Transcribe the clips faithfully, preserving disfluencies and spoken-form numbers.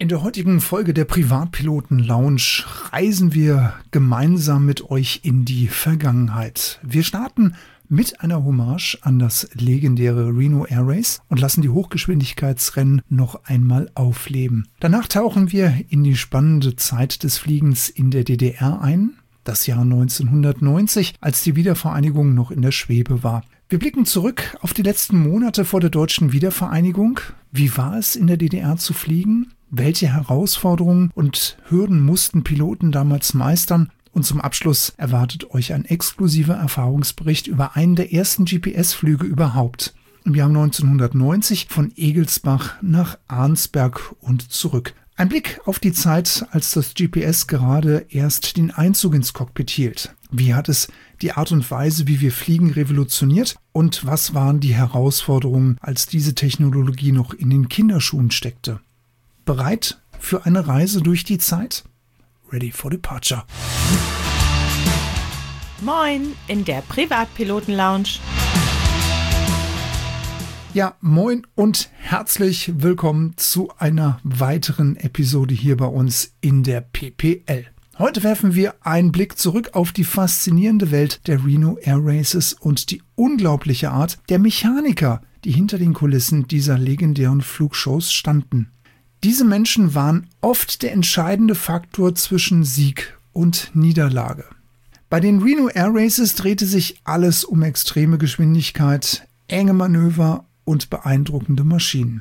In der heutigen Folge der Privatpiloten Lounge reisen wir gemeinsam mit euch in die Vergangenheit. Wir starten mit einer Hommage an das legendäre Reno Air Race und lassen die Hochgeschwindigkeitsrennen noch einmal aufleben. Danach tauchen wir in die spannende Zeit des Fliegens in der D D R ein, das Jahr neunzehnhundertneunzig, als die Wiedervereinigung noch in der Schwebe war. Wir blicken zurück auf die letzten Monate vor der deutschen Wiedervereinigung. Wie war es in der D D R zu fliegen? Welche Herausforderungen und Hürden mussten Piloten damals meistern? Und zum Abschluss erwartet euch ein exklusiver Erfahrungsbericht über einen der ersten G P S-Flüge überhaupt. Im Jahr neunzehnhundertneunzig von Egelsbach nach Arnsberg und zurück. Ein Blick auf die Zeit, als das G P S gerade erst den Einzug ins Cockpit hielt. Wie hat es die Art und Weise, wie wir fliegen, revolutioniert? Und was waren die Herausforderungen, als diese Technologie noch in den Kinderschuhen steckte? Bereit für eine Reise durch die Zeit? Ready for departure. Moin in der Privatpiloten-Lounge. Ja, moin und herzlich willkommen zu einer weiteren Episode hier bei uns in der P P L. Heute werfen wir einen Blick zurück auf die faszinierende Welt der Reno Air Races und die unglaubliche Art der Mechaniker, die hinter den Kulissen dieser legendären Flugshows standen. Diese Menschen waren oft der entscheidende Faktor zwischen Sieg und Niederlage. Bei den Reno Air Races drehte sich alles um extreme Geschwindigkeit, enge Manöver und beeindruckende Maschinen.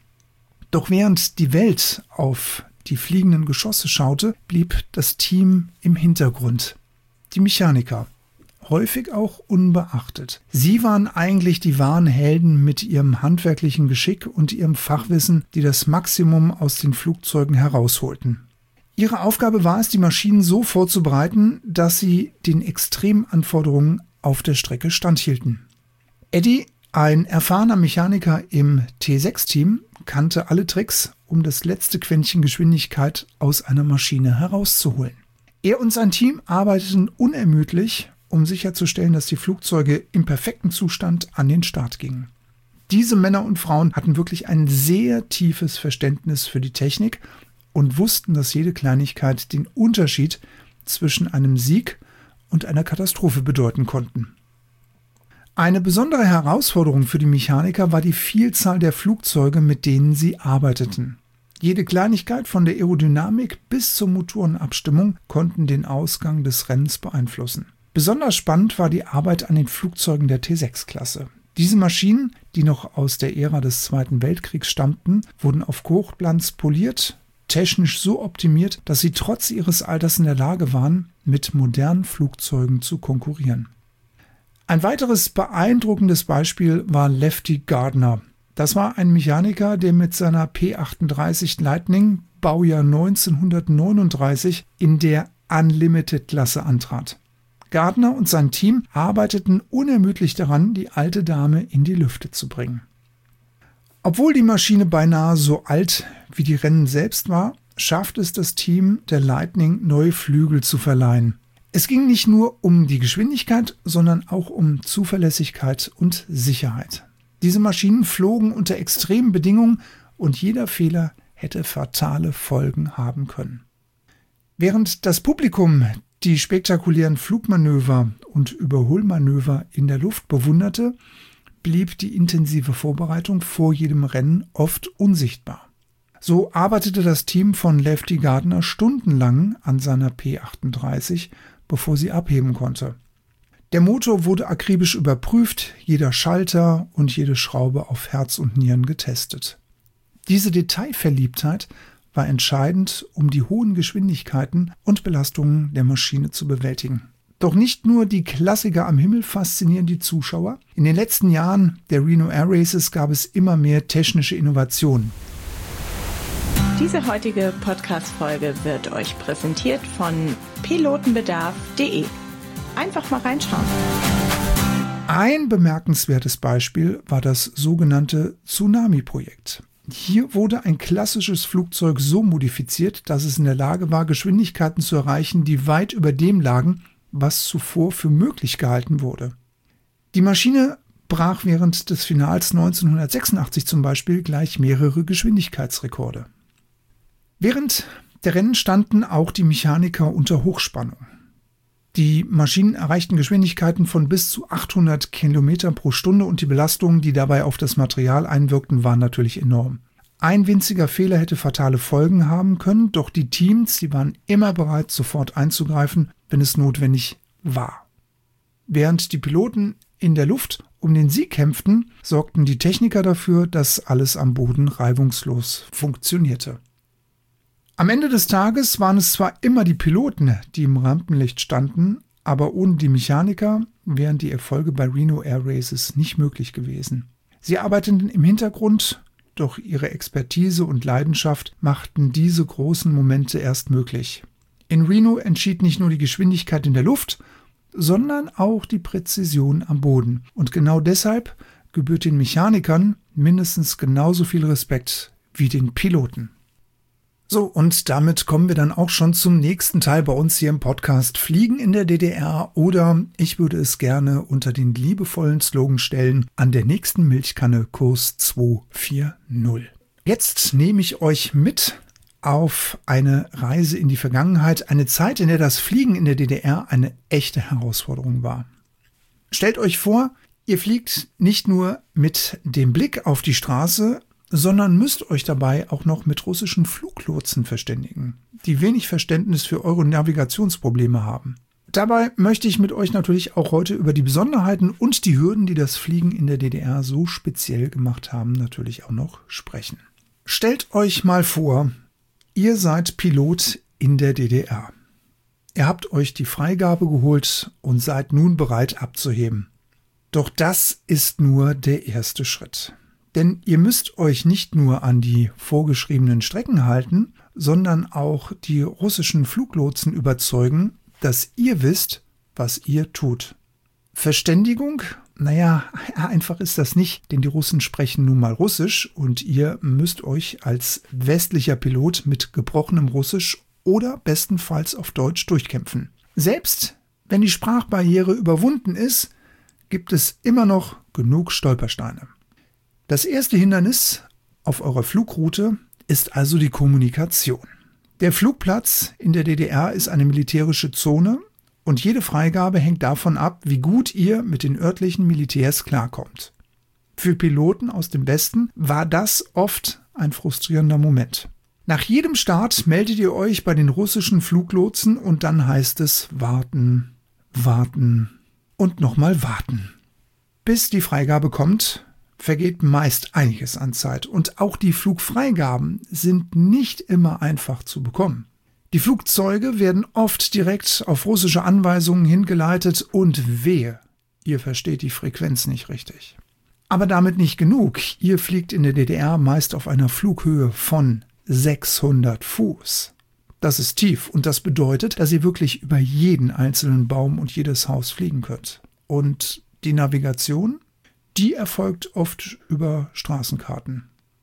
Doch während die Welt auf die fliegenden Geschosse schaute, blieb das Team im Hintergrund. Die Mechaniker, häufig auch unbeachtet. Sie waren eigentlich die wahren Helden mit ihrem handwerklichen Geschick und ihrem Fachwissen, die das Maximum aus den Flugzeugen herausholten. Ihre Aufgabe war es, die Maschinen so vorzubereiten, dass sie den extremen Anforderungen auf der Strecke standhielten. Eddie, ein erfahrener Mechaniker im T sechs Team, kannte alle Tricks, um das letzte Quäntchen Geschwindigkeit aus einer Maschine herauszuholen. Er und sein Team arbeiteten unermüdlich, um sicherzustellen, dass die Flugzeuge im perfekten Zustand an den Start gingen. Diese Männer und Frauen hatten wirklich ein sehr tiefes Verständnis für die Technik und wussten, dass jede Kleinigkeit den Unterschied zwischen einem Sieg und einer Katastrophe bedeuten konnten. Eine besondere Herausforderung für die Mechaniker war die Vielzahl der Flugzeuge, mit denen sie arbeiteten. Jede Kleinigkeit von der Aerodynamik bis zur Motorenabstimmung konnten den Ausgang des Rennens beeinflussen. Besonders spannend war die Arbeit an den Flugzeugen der T sechs Klasse. Diese Maschinen, die noch aus der Ära des Zweiten Weltkriegs stammten, wurden auf Hochglanz poliert, technisch so optimiert, dass sie trotz ihres Alters in der Lage waren, mit modernen Flugzeugen zu konkurrieren. Ein weiteres beeindruckendes Beispiel war Lefty Gardner. Das war ein Mechaniker, der mit seiner P achtunddreißig Lightning, Baujahr neunzehnhundertneununddreißig, in der Unlimited-Klasse antrat. Gardner und sein Team arbeiteten unermüdlich daran, die alte Dame in die Lüfte zu bringen. Obwohl die Maschine beinahe so alt wie die Rennen selbst war, schaffte es das Team der Lightning, neue Flügel zu verleihen. Es ging nicht nur um die Geschwindigkeit, sondern auch um Zuverlässigkeit und Sicherheit. Diese Maschinen flogen unter extremen Bedingungen und jeder Fehler hätte fatale Folgen haben können. Während das Publikum die spektakulären Flugmanöver und Überholmanöver in der Luft bewunderte, blieb die intensive Vorbereitung vor jedem Rennen oft unsichtbar. So arbeitete das Team von Lefty Gardner stundenlang an seiner P achtunddreißig, bevor sie abheben konnte. Der Motor wurde akribisch überprüft, jeder Schalter und jede Schraube auf Herz und Nieren getestet. Diese Detailverliebtheit war entscheidend, um die hohen Geschwindigkeiten und Belastungen der Maschine zu bewältigen. Doch nicht nur die Klassiker am Himmel faszinieren die Zuschauer. In den letzten Jahren der Reno Air Races gab es immer mehr technische Innovationen. Diese heutige Podcast-Folge wird euch präsentiert von pilotenbedarf punkt de. Einfach mal reinschauen. Ein bemerkenswertes Beispiel war das sogenannte Tsunami-Projekt. Hier wurde ein klassisches Flugzeug so modifiziert, dass es in der Lage war, Geschwindigkeiten zu erreichen, die weit über dem lagen, was zuvor für möglich gehalten wurde. Die Maschine brach während des Finals neunzehnhundertsechsundachtzig zum Beispiel gleich mehrere Geschwindigkeitsrekorde. Während der Rennen standen auch die Mechaniker unter Hochspannung. Die Maschinen erreichten Geschwindigkeiten von bis zu achthundert Kilometer pro Stunde und die Belastungen, die dabei auf das Material einwirkten, waren natürlich enorm. Ein winziger Fehler hätte fatale Folgen haben können, doch die Teams, die waren immer bereit, sofort einzugreifen, wenn es notwendig war. Während die Piloten in der Luft um den Sieg kämpften, sorgten die Techniker dafür, dass alles am Boden reibungslos funktionierte. Am Ende des Tages waren es zwar immer die Piloten, die im Rampenlicht standen, aber ohne die Mechaniker wären die Erfolge bei Reno Air Races nicht möglich gewesen. Sie arbeiteten im Hintergrund, doch ihre Expertise und Leidenschaft machten diese großen Momente erst möglich. In Reno entschied nicht nur die Geschwindigkeit in der Luft, sondern auch die Präzision am Boden. Und genau deshalb gebührt den Mechanikern mindestens genauso viel Respekt wie den Piloten. So, und damit kommen wir dann auch schon zum nächsten Teil bei uns hier im Podcast Fliegen in der D D R oder ich würde es gerne unter den liebevollen Slogan stellen, an der nächsten Milchkanne Kurs zwei vier null. Jetzt nehme ich euch mit auf eine Reise in die Vergangenheit, eine Zeit, in der das Fliegen in der D D R eine echte Herausforderung war. Stellt euch vor, ihr fliegt nicht nur mit dem Blick auf die Straße, sondern müsst euch dabei auch noch mit russischen Fluglotsen verständigen, die wenig Verständnis für eure Navigationsprobleme haben. Dabei möchte ich mit euch natürlich auch heute über die Besonderheiten und die Hürden, die das Fliegen in der D D R so speziell gemacht haben, natürlich auch noch sprechen. Stellt euch mal vor, ihr seid Pilot in der D D R. Ihr habt euch die Freigabe geholt und seid nun bereit abzuheben. Doch das ist nur der erste Schritt. Denn ihr müsst euch nicht nur an die vorgeschriebenen Strecken halten, sondern auch die russischen Fluglotsen überzeugen, dass ihr wisst, was ihr tut. Verständigung? Naja, einfach ist das nicht, denn die Russen sprechen nun mal Russisch und ihr müsst euch als westlicher Pilot mit gebrochenem Russisch oder bestenfalls auf Deutsch durchkämpfen. Selbst wenn die Sprachbarriere überwunden ist, gibt es immer noch genug Stolpersteine. Das erste Hindernis auf eurer Flugroute ist also die Kommunikation. Der Flugplatz in der D D R ist eine militärische Zone und jede Freigabe hängt davon ab, wie gut ihr mit den örtlichen Militärs klarkommt. Für Piloten aus dem Westen war das oft ein frustrierender Moment. Nach jedem Start meldet ihr euch bei den russischen Fluglotsen und dann heißt es warten, warten und nochmal warten. Bis die Freigabe kommt, vergeht meist einiges an Zeit und auch die Flugfreigaben sind nicht immer einfach zu bekommen. Die Flugzeuge werden oft direkt auf russische Anweisungen hingeleitet und wehe, ihr versteht die Frequenz nicht richtig. Aber damit nicht genug, ihr fliegt in der D D R meist auf einer Flughöhe von sechshundert Fuß. Das ist tief und das bedeutet, dass ihr wirklich über jeden einzelnen Baum und jedes Haus fliegen könnt. Und die Navigation? Die erfolgt oft über Straßenkarten.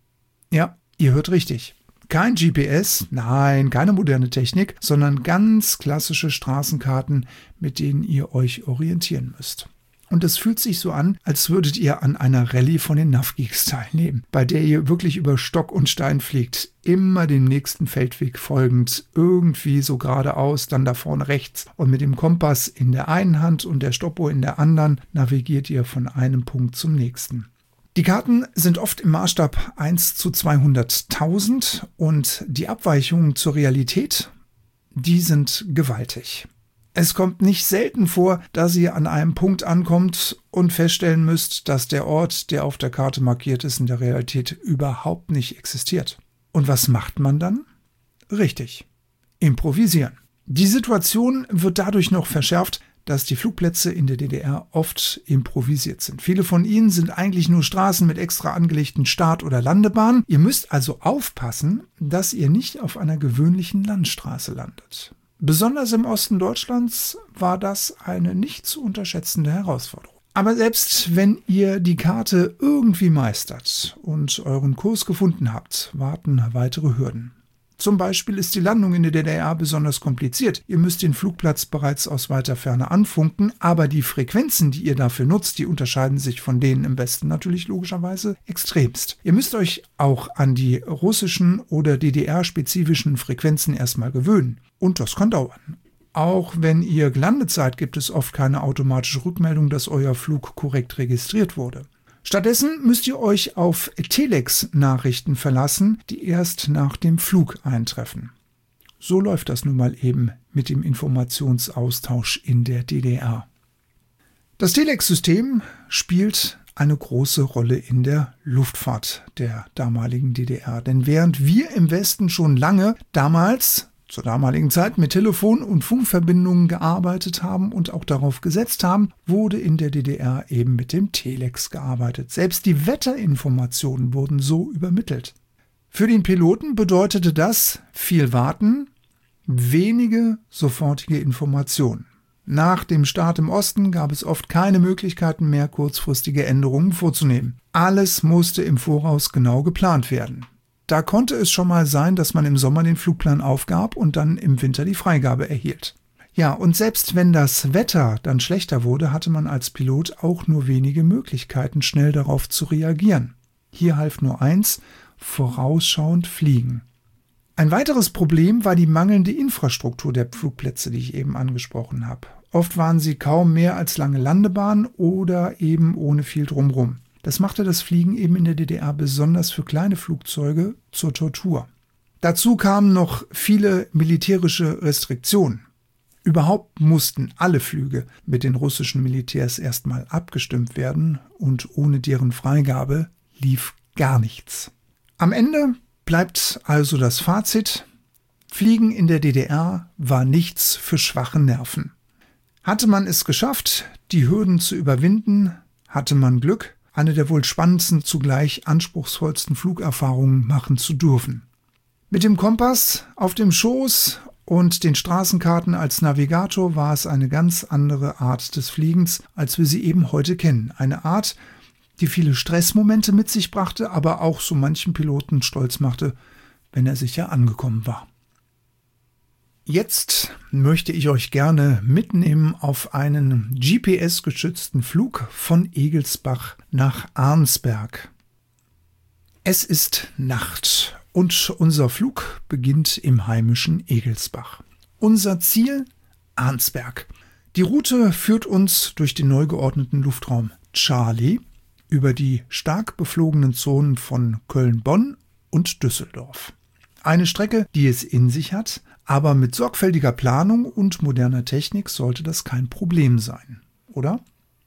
Ja, ihr hört richtig. Kein G P S, nein, keine moderne Technik, sondern ganz klassische Straßenkarten, mit denen ihr euch orientieren müsst. Und es fühlt sich so an, als würdet ihr an einer Rallye von den Navgeeks teilnehmen, bei der ihr wirklich über Stock und Stein fliegt, immer dem nächsten Feldweg folgend, irgendwie so geradeaus, dann da vorne rechts. Und mit dem Kompass in der einen Hand und der Stoppuhr in der anderen navigiert ihr von einem Punkt zum nächsten. Die Karten sind oft im Maßstab eins zu zweihunderttausend und die Abweichungen zur Realität, die sind gewaltig. Es kommt nicht selten vor, dass ihr an einem Punkt ankommt und feststellen müsst, dass der Ort, der auf der Karte markiert ist, in der Realität überhaupt nicht existiert. Und was macht man dann? Richtig, improvisieren. Die Situation wird dadurch noch verschärft, dass die Flugplätze in der D D R oft improvisiert sind. Viele von ihnen sind eigentlich nur Straßen mit extra angelegten Start- oder Landebahnen. Ihr müsst also aufpassen, dass ihr nicht auf einer gewöhnlichen Landstraße landet. Besonders im Osten Deutschlands war das eine nicht zu unterschätzende Herausforderung. Aber selbst wenn ihr die Karte irgendwie meistert und euren Kurs gefunden habt, warten weitere Hürden. Zum Beispiel ist die Landung in der D D R besonders kompliziert. Ihr müsst den Flugplatz bereits aus weiter Ferne anfunken, aber die Frequenzen, die ihr dafür nutzt, die unterscheiden sich von denen im Westen natürlich logischerweise extremst. Ihr müsst euch auch an die russischen oder D D R-spezifischen Frequenzen erstmal gewöhnen. Und das kann dauern. Auch wenn ihr gelandet seid, gibt es oft keine automatische Rückmeldung, dass euer Flug korrekt registriert wurde. Stattdessen müsst ihr euch auf Telex-Nachrichten verlassen, die erst nach dem Flug eintreffen. So läuft das nun mal eben mit dem Informationsaustausch in der D D R. Das Telex-System spielt eine große Rolle in der Luftfahrt der damaligen D D R. Denn während wir im Westen schon lange damals zur damaligen Zeit mit Telefon- und Funkverbindungen gearbeitet haben und auch darauf gesetzt haben, wurde in der D D R eben mit dem Telex gearbeitet. Selbst die Wetterinformationen wurden so übermittelt. Für den Piloten bedeutete das viel Warten, wenige sofortige Informationen. Nach dem Start im Osten gab es oft keine Möglichkeiten mehr, kurzfristige Änderungen vorzunehmen. Alles musste im Voraus genau geplant werden. Da konnte es schon mal sein, dass man im Sommer den Flugplan aufgab und dann im Winter die Freigabe erhielt. Ja, und selbst wenn das Wetter dann schlechter wurde, hatte man als Pilot auch nur wenige Möglichkeiten, schnell darauf zu reagieren. Hier half nur eins: vorausschauend fliegen. Ein weiteres Problem war die mangelnde Infrastruktur der Flugplätze, die ich eben angesprochen habe. Oft waren sie kaum mehr als lange Landebahnen oder eben ohne viel drumherum. Das machte das Fliegen eben in der D D R besonders für kleine Flugzeuge zur Tortur. Dazu kamen noch viele militärische Restriktionen. Überhaupt mussten alle Flüge mit den russischen Militärs erstmal abgestimmt werden und ohne deren Freigabe lief gar nichts. Am Ende bleibt also das Fazit: Fliegen in der D D R war nichts für schwache Nerven. Hatte man es geschafft, die Hürden zu überwinden, hatte man Glück, eine der wohl spannendsten, zugleich anspruchsvollsten Flugerfahrungen machen zu dürfen. Mit dem Kompass auf dem Schoß und den Straßenkarten als Navigator war es eine ganz andere Art des Fliegens, als wir sie eben heute kennen. Eine Art, die viele Stressmomente mit sich brachte, aber auch so manchen Piloten stolz machte, wenn er sicher angekommen war. Jetzt möchte ich euch gerne mitnehmen auf einen G P S-gestützten Flug von Egelsbach nach Arnsberg. Es ist Nacht und unser Flug beginnt im heimischen Egelsbach. Unser Ziel: Arnsberg. Die Route führt uns durch den neu geordneten Luftraum Charlie über die stark beflogenen Zonen von Köln-Bonn und Düsseldorf. Eine Strecke, die es in sich hat, aber mit sorgfältiger Planung und moderner Technik sollte das kein Problem sein, oder?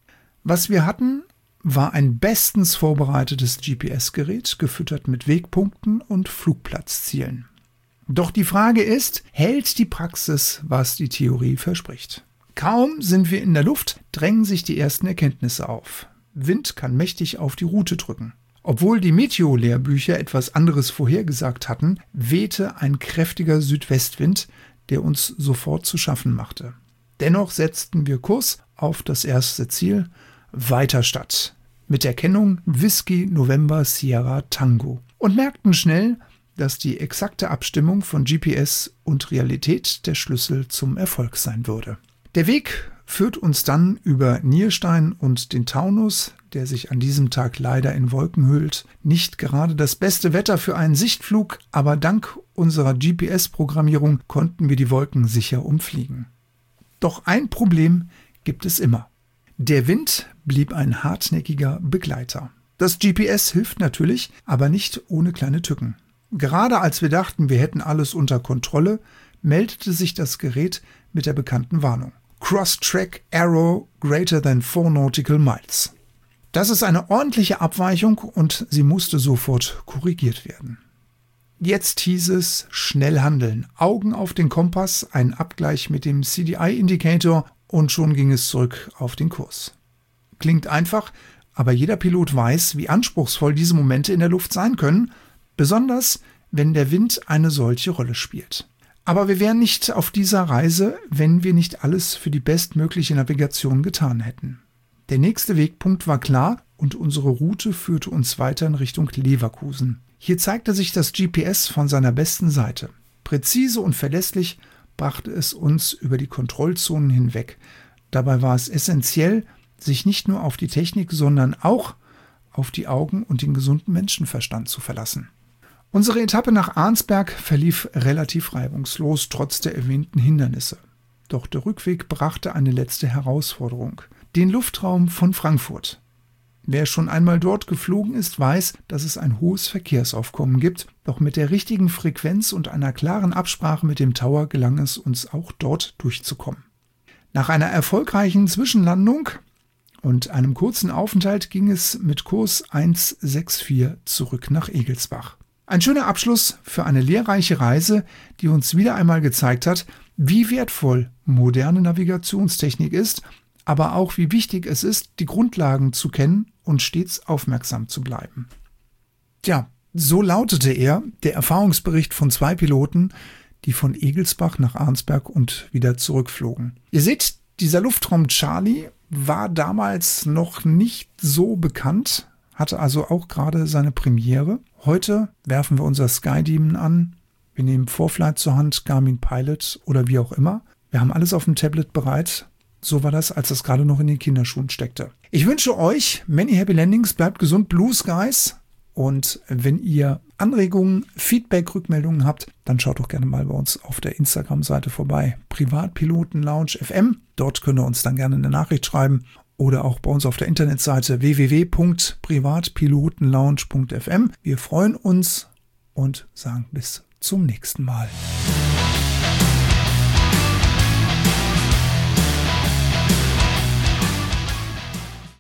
Was wir hatten, war ein bestens vorbereitetes G P S-Gerät, gefüttert mit Wegpunkten und Flugplatzzielen. Doch die Frage ist, hält die Praxis, was die Theorie verspricht? Kaum sind wir in der Luft, drängen sich die ersten Erkenntnisse auf. Wind kann mächtig auf die Route drücken. Obwohl die Meteo-Lehrbücher etwas anderes vorhergesagt hatten, wehte ein kräftiger Südwestwind, der uns sofort zu schaffen machte. Dennoch setzten wir Kurs auf das erste Ziel, Weiterstadt, mit der Kennung Whisky November Sierra Tango, und merkten schnell, dass die exakte Abstimmung von G P S und Realität der Schlüssel zum Erfolg sein würde. Der Weg führt uns dann über Nierstein und den Taunus, der sich an diesem Tag leider in Wolken hüllt. Nicht gerade das beste Wetter für einen Sichtflug, aber dank unserer G P S-Programmierung konnten wir die Wolken sicher umfliegen. Doch ein Problem gibt es immer. Der Wind blieb ein hartnäckiger Begleiter. Das G P S hilft natürlich, aber nicht ohne kleine Tücken. Gerade als wir dachten, wir hätten alles unter Kontrolle, meldete sich das Gerät mit der bekannten Warnung: Cross-Track Error greater than four nautical miles. Das ist eine ordentliche Abweichung und sie musste sofort korrigiert werden. Jetzt hieß es schnell handeln, Augen auf den Kompass, ein Abgleich mit dem C D I-Indicator und schon ging es zurück auf den Kurs. Klingt einfach, aber jeder Pilot weiß, wie anspruchsvoll diese Momente in der Luft sein können, besonders wenn der Wind eine solche Rolle spielt. Aber wir wären nicht auf dieser Reise, wenn wir nicht alles für die bestmögliche Navigation getan hätten. Der nächste Wegpunkt war klar und unsere Route führte uns weiter in Richtung Leverkusen. Hier zeigte sich das G P S von seiner besten Seite. Präzise und verlässlich brachte es uns über die Kontrollzonen hinweg. Dabei war es essentiell, sich nicht nur auf die Technik, sondern auch auf die Augen und den gesunden Menschenverstand zu verlassen. Unsere Etappe nach Arnsberg verlief relativ reibungslos, trotz der erwähnten Hindernisse. Doch der Rückweg brachte eine letzte Herausforderung: den Luftraum von Frankfurt. Wer schon einmal dort geflogen ist, weiß, dass es ein hohes Verkehrsaufkommen gibt. Doch mit der richtigen Frequenz und einer klaren Absprache mit dem Tower gelang es uns auch dort durchzukommen. Nach einer erfolgreichen Zwischenlandung und einem kurzen Aufenthalt ging es mit Kurs eins sechs vier zurück nach Egelsbach. Ein schöner Abschluss für eine lehrreiche Reise, die uns wieder einmal gezeigt hat, wie wertvoll moderne Navigationstechnik ist, aber auch wie wichtig es ist, die Grundlagen zu kennen und stets aufmerksam zu bleiben. Tja, so lautete er, der Erfahrungsbericht von zwei Piloten, die von Egelsbach nach Arnsberg und wieder zurückflogen. Ihr seht, dieser Luftraum Charlie war damals noch nicht so bekannt, hatte also auch gerade seine Premiere. Heute werfen wir unser Skydemon an, wir nehmen ForeFlight zur Hand, Garmin Pilot oder wie auch immer. Wir haben alles auf dem Tablet bereit. So war das, als das gerade noch in den Kinderschuhen steckte. Ich wünsche euch many happy landings, bleibt gesund, Blue Skies. Und wenn ihr Anregungen, Feedback, Rückmeldungen habt, dann schaut doch gerne mal bei uns auf der Instagram-Seite vorbei. Privatpiloten Lounge F M. Dort könnt ihr uns dann gerne eine Nachricht schreiben. Oder auch bei uns auf der Internetseite w w w punkt privatpilotenlounge punkt f m. Wir freuen uns und sagen bis zum nächsten Mal.